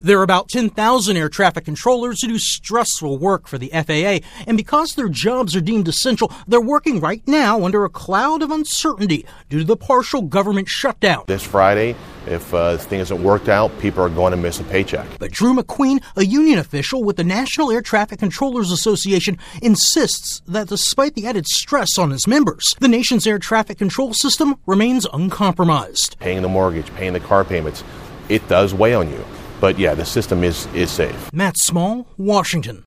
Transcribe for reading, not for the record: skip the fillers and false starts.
There are about 10,000 air traffic controllers who do stressful work for the FAA, and because their jobs are deemed essential, they're working right now under a cloud of uncertainty due to the partial government shutdown. This Friday, if this thing isn't worked out, people are going to miss a paycheck. But Drew McQueen, a union official with the National Air Traffic Controllers Association, insists that despite the added stress on his members, the nation's air traffic control system remains uncompromised. Paying the mortgage, paying the car payments, it does weigh on you. But yeah, the system is safe. Matt Small, Washington.